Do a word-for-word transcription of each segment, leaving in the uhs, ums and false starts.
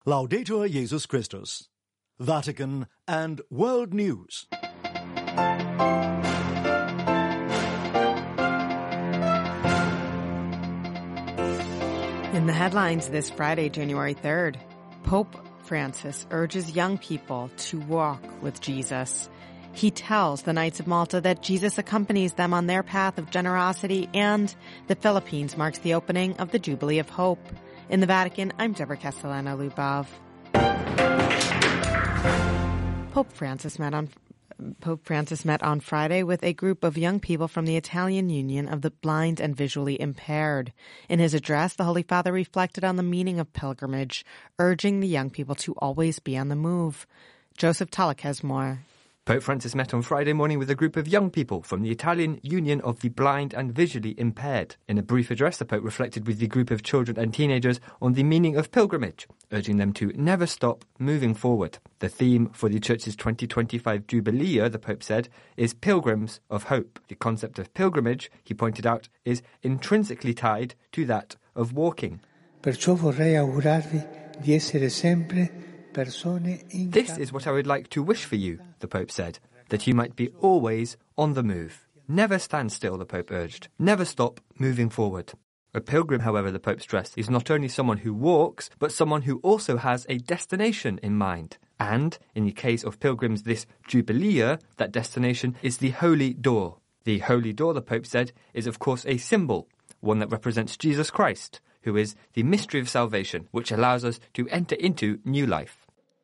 Laudetur Jesus Christus. Vatican and World News. In the headlines this Friday, January third, Pope Francis urges young people to walk with Jesus. He tells the Knights of Malta that Jesus accompanies them on their path of generosity, and the Philippines marks the opening of the Jubilee of Hope. In the Vatican, I'm Deborah Castellano-Lubov. Pope Francis met on Pope Francis met on Friday with a group of young people from the Italian Union of the Blind and Visually Impaired. In his address, the Holy Father reflected on the meaning of pilgrimage, urging the young people to always be on the move. Joseph Tulloch has more. Pope Francis met on Friday morning with a group of young people from the Italian Union of the Blind and Visually Impaired. In a brief address, the Pope reflected with the group of children and teenagers on the meaning of pilgrimage, urging them to never stop moving forward. The theme for the Church's twenty twenty-five Jubilee year, the Pope said, is Pilgrims of Hope. The concept of pilgrimage, he pointed out, is intrinsically tied to that of walking. Perciò vorrei augurarvi di essere sempre This is what I would like to wish for you, the Pope said, that you might be always on the move. Never stand still, the Pope urged. Never stop moving forward. A pilgrim, however, the Pope stressed, is not only someone who walks, but someone who also has a destination in mind. And, in the case of pilgrims this Jubilee year, that destination is the Holy Door. The Holy Door, the Pope said, is of course a symbol, one that represents Jesus Christ, who is the mystery of salvation, which allows us to enter into new life.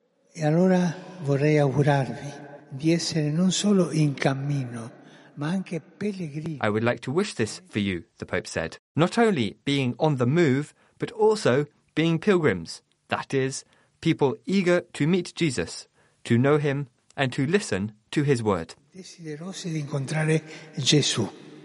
E allora vorrei augurarvi di essere non solo in cammino, ma anche pellegrini. I would like to wish this for you, the Pope said, not only being on the move, but also being pilgrims. That is, people eager to meet Jesus, to know him, and to listen to his word. Desiderosi di incontrare Gesù,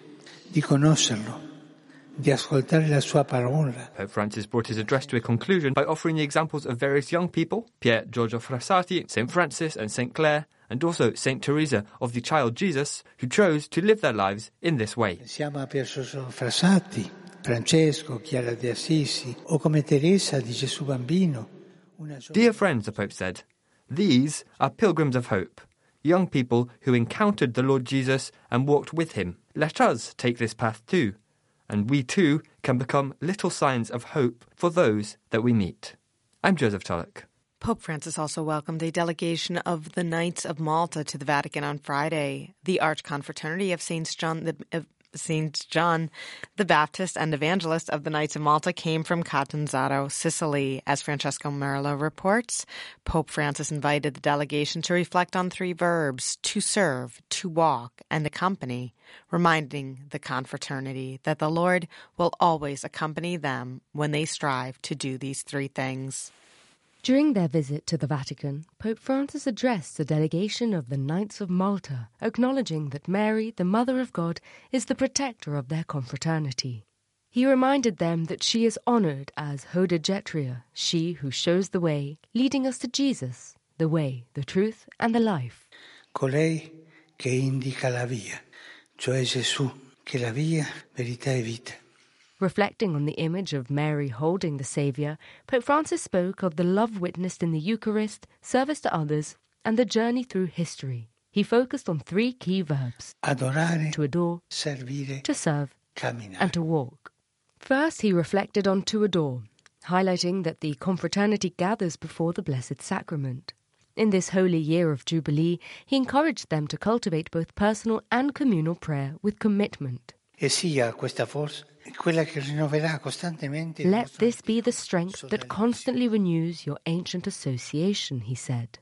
di conoscerlo, di ascoltare la sua parola. Pope Francis brought his address to a conclusion by offering the examples of various young people, Pier Giorgio Frassati, Saint Francis and Saint Clare, and also Saint Teresa of the Child Jesus, who chose to live their lives in this way. Pensiamo a Pier Giorgio Frassati, Francesco, Chiara di Assisi, o come Teresa di Gesù Bambino. Dear friends, the Pope said, these are pilgrims of hope, young people who encountered the Lord Jesus and walked with him. Let us take this path too. And we too can become little signs of hope for those that we meet. I'm Joseph Tulloch. Pope Francis also welcomed a delegation of the Knights of Malta to the Vatican on Friday. The Archconfraternity of Saint John the uh, Saint John the Baptist and Evangelist of the Knights of Malta came from Catanzaro, Sicily. As Francesco Merlo reports, Pope Francis invited the delegation to reflect on three verbs: to serve, to walk, and accompany, reminding the confraternity that the Lord will always accompany them when they strive to do these three things. During their visit to the Vatican, Pope Francis addressed a delegation of the Knights of Malta, acknowledging that Mary, the Mother of God, is the protector of their confraternity. He reminded them that she is honoured as Hoda Getria, she who shows the way, leading us to Jesus, the way, the truth and the life. Colei che indica la via, cioè Gesù, che la via, verità e vita. Reflecting on the image of Mary holding the Saviour, Pope Francis spoke of the love witnessed in the Eucharist, service to others, and the journey through history. He focused on three key verbs: adorare, to adore, servire, to serve, camminare. and to walk. First, he reflected on to adore, highlighting that the confraternity gathers before the Blessed Sacrament. In this holy year of Jubilee, he encouraged them to cultivate both personal and communal prayer with commitment. E sia questa forza quella che rinnoverà costantemente. Let this be the strength that constantly renews your ancient association, he said.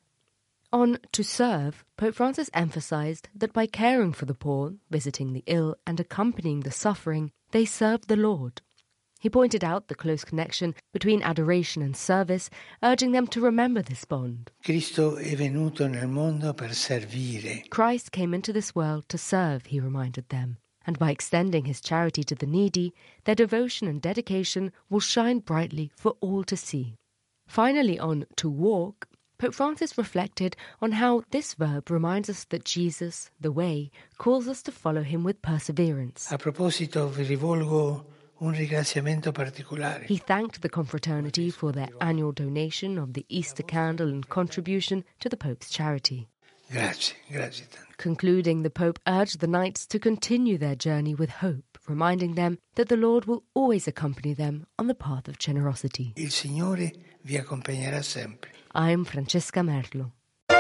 On to serve, Pope Francis emphasized that by caring for the poor, visiting the ill, and accompanying the suffering, they serve the Lord. He pointed out the close connection between adoration and service, urging them to remember this bond. Cristo è venuto nel mondo per servire. Christ came into this world to serve, he reminded them. And by extending his charity to the needy, their devotion and dedication will shine brightly for all to see. Finally, on to walk, Pope Francis reflected on how this verb reminds us that Jesus, the way, calls us to follow him with perseverance. A proposito, vi rivolgo un ringraziamento particolare. He thanked the confraternity for their annual donation of the Easter candle and contribution to the Pope's charity. Grazie, grazie tanto. Concluding, the Pope urged the Knights to continue their journey with hope, reminding them that the Lord will always accompany them on the path of generosity. Il Signore vi accompagnerà sempre. I'm Francesca Merlo.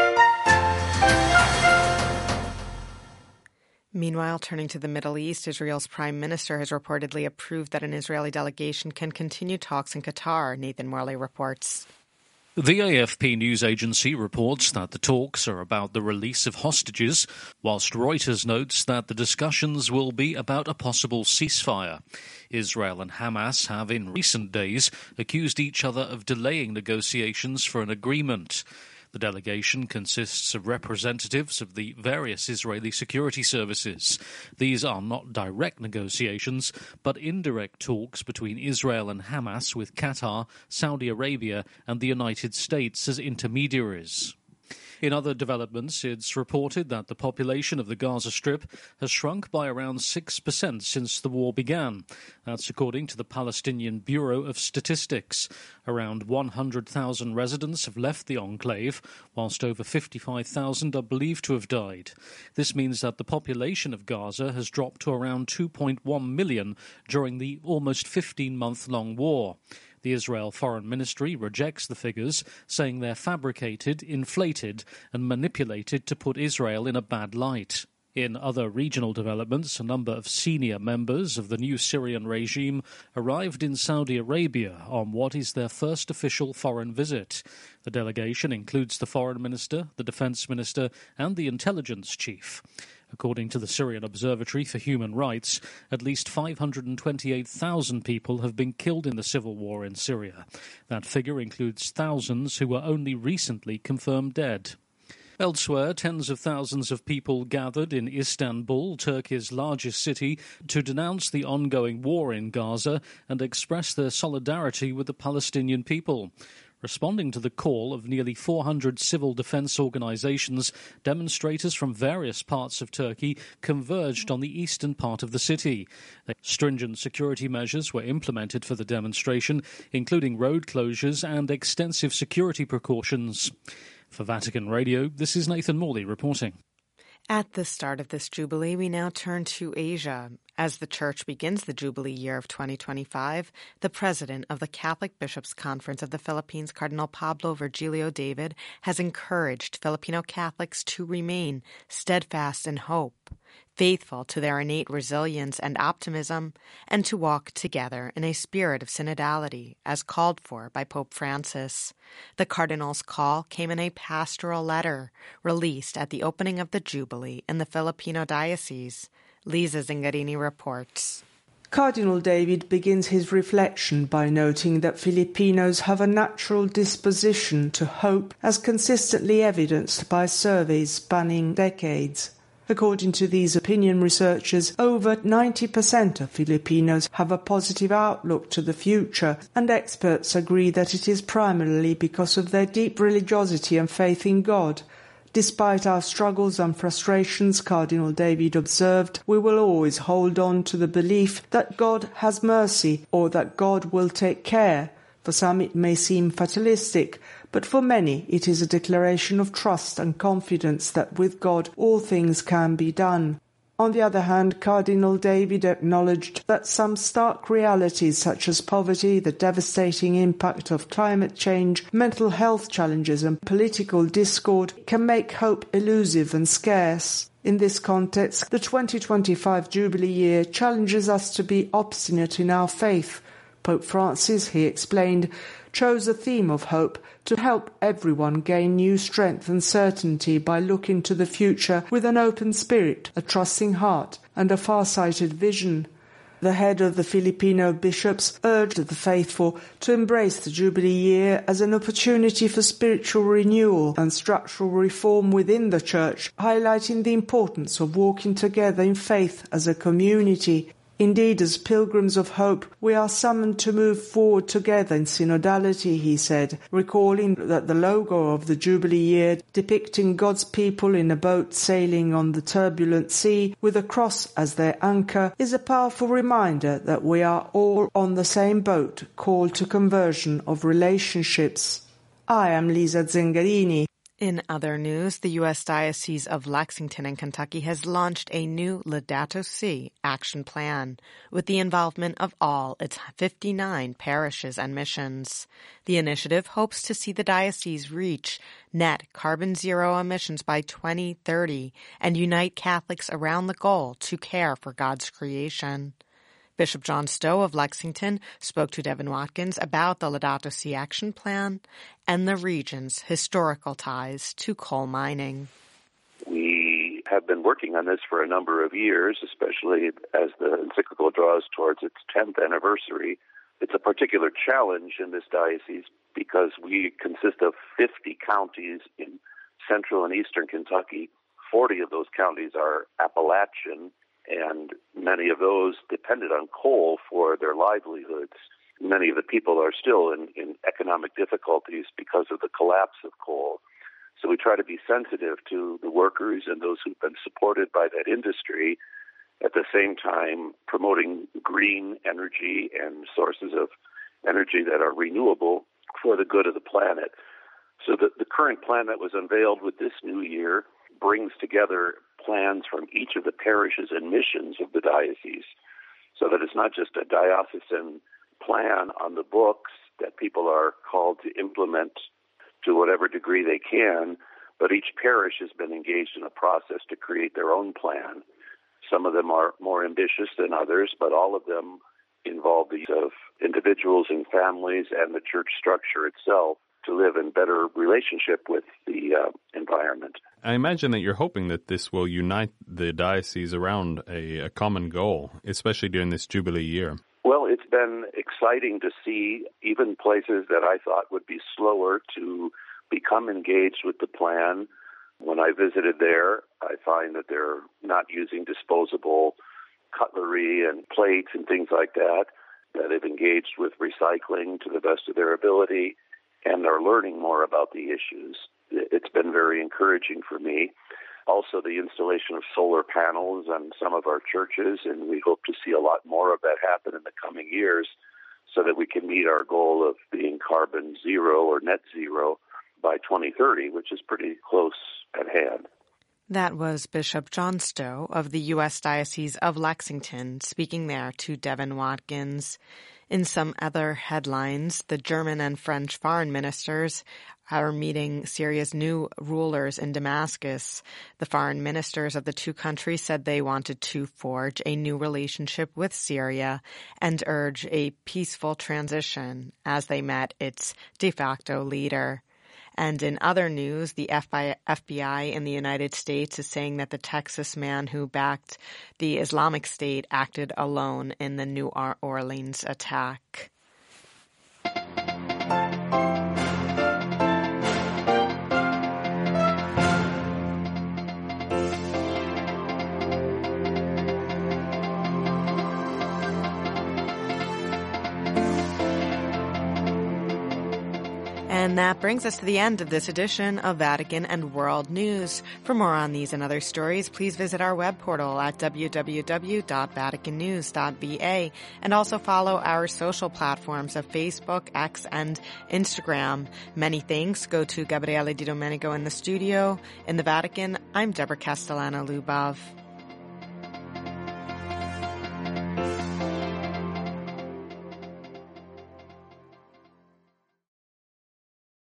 Meanwhile, turning to the Middle East, Israel's prime minister has reportedly approved that an Israeli delegation can continue talks in Qatar. Nathan Morley reports. The A F P news agency reports that the talks are about the release of hostages, whilst Reuters notes that the discussions will be about a possible ceasefire. Israel and Hamas have in recent days accused each other of delaying negotiations for an agreement. The delegation consists of representatives of the various Israeli security services. These are not direct negotiations, but indirect talks between Israel and Hamas with Qatar, Saudi Arabia and the United States as intermediaries. In other developments, it's reported that the population of the Gaza Strip has shrunk by around six percent since the war began. That's according to the Palestinian Bureau of Statistics. Around one hundred thousand residents have left the enclave, whilst over fifty-five thousand are believed to have died. This means that the population of Gaza has dropped to around two point one million during the almost fifteen-month-long war. The Israel Foreign Ministry rejects the figures, saying they're fabricated, inflated and manipulated to put Israel in a bad light. In other regional developments, a number of senior members of the new Syrian regime arrived in Saudi Arabia on what is their first official foreign visit. The delegation includes the foreign minister, the defense minister and the intelligence chief. According to the Syrian Observatory for Human Rights, at least five hundred twenty-eight thousand people have been killed in the civil war in Syria. That figure includes thousands who were only recently confirmed dead. Elsewhere, tens of thousands of people gathered in Istanbul, Turkey's largest city, to denounce the ongoing war in Gaza and express their solidarity with the Palestinian people. Responding to the call of nearly four hundred civil defence organisations, demonstrators from various parts of Turkey converged on the eastern part of the city. Stringent security measures were implemented for the demonstration, including road closures and extensive security precautions. For Vatican Radio, this is Nathan Morley reporting. At the start of this Jubilee, we now turn to Asia. As the Church begins the Jubilee year of twenty twenty-five, the president of the Catholic Bishops' Conference of the Philippines, Cardinal Pablo Virgilio David, has encouraged Filipino Catholics to remain steadfast in hope, faithful to their innate resilience and optimism, and to walk together in a spirit of synodality, as called for by Pope Francis. The Cardinal's call came in a pastoral letter released at the opening of the Jubilee in the Filipino diocese. Lisa Zingarini reports. Cardinal David begins his reflection by noting that Filipinos have a natural disposition to hope, as consistently evidenced by surveys spanning decades. According to these opinion researchers, over ninety percent of Filipinos have a positive outlook to the future, and experts agree that it is primarily because of their deep religiosity and faith in God. Despite our struggles and frustrations, Cardinal David observed, we will always hold on to the belief that God has mercy or that God will take care. For some it may seem fatalistic, but for many it is a declaration of trust and confidence that with God all things can be done. On the other hand, Cardinal David acknowledged that some stark realities such as poverty, the devastating impact of climate change, mental health challenges and political discord can make hope elusive and scarce. In this context, the twenty twenty-five Jubilee year challenges us to be obstinate in our faith. Pope Francis, he explained, chose a theme of hope to help everyone gain new strength and certainty by looking to the future with an open spirit, a trusting heart, and a far-sighted vision. The head of the Filipino bishops urged the faithful to embrace the Jubilee year as an opportunity for spiritual renewal and structural reform within the Church, highlighting the importance of walking together in faith as a community. Indeed, as pilgrims of hope, we are summoned to move forward together in synodality, he said, recalling that the logo of the Jubilee year, depicting God's people in a boat sailing on the turbulent sea with a cross as their anchor, is a powerful reminder that we are all on the same boat, called to conversion of relationships. I am Lisa Zengarini. In other news, the U S Diocese of Lexington in Kentucky has launched a new Laudato Si action plan with the involvement of all its fifty-nine parishes and missions. The initiative hopes to see the diocese reach net carbon zero emissions by twenty thirty and unite Catholics around the goal to care for God's creation. Bishop John Stowe of Lexington spoke to Devin Watkins about the Laudato Si action plan and the region's historical ties to coal mining. We have been working on this for a number of years, especially as the encyclical draws towards its tenth anniversary. It's a particular challenge in this diocese because we consist of fifty counties in central and eastern Kentucky. forty of those counties are Appalachian, and many of those depended on coal for their livelihoods. Many of the people are still in, in economic difficulties because of the collapse of coal. So we try to be sensitive to the workers and those who've been supported by that industry, at the same time promoting green energy and sources of energy that are renewable for the good of the planet. So the, the current plan that was unveiled with this new year brings together plans from each of the parishes and missions of the diocese, so that it's not just a diocesan plan on the books that people are called to implement to whatever degree they can, but each parish has been engaged in a process to create their own plan. Some of them are more ambitious than others, but all of them involve the use of individuals and families and the church structure itself to live in better relationship with the uh, environment. I imagine that you're hoping that this will unite the diocese around a, a common goal, especially during this Jubilee year. Well, it's been exciting to see even places that I thought would be slower to become engaged with the plan. When I visited there, I find that they're not using disposable cutlery and plates and things like that, that they've engaged with recycling to the best of their ability, and are learning more about the issues. It's been very encouraging for me. Also, the installation of solar panels on some of our churches, and we hope to see a lot more of that happen in the coming years so that we can meet our goal of being carbon zero or net zero by twenty thirty, which is pretty close at hand. That was Bishop John Stowe of the U S Diocese of Lexington speaking there to Devin Watkins. In some other headlines, the German and French foreign ministers are meeting Syria's new rulers in Damascus. The foreign ministers of the two countries said they wanted to forge a new relationship with Syria and urge a peaceful transition as they met its de facto leader. And in other news, the F B I in the United States is saying that the Texas man who backed the Islamic State acted alone in the New Orleans attack. And that brings us to the end of this edition of Vatican and World News. For more on these and other stories, please visit our web portal at w w w dot vatican news dot v a and also follow our social platforms of Facebook, X, and Instagram. Many thanks go to Gabriele Di Domenico in the studio. In the Vatican, I'm Deborah Castellano-Lubov.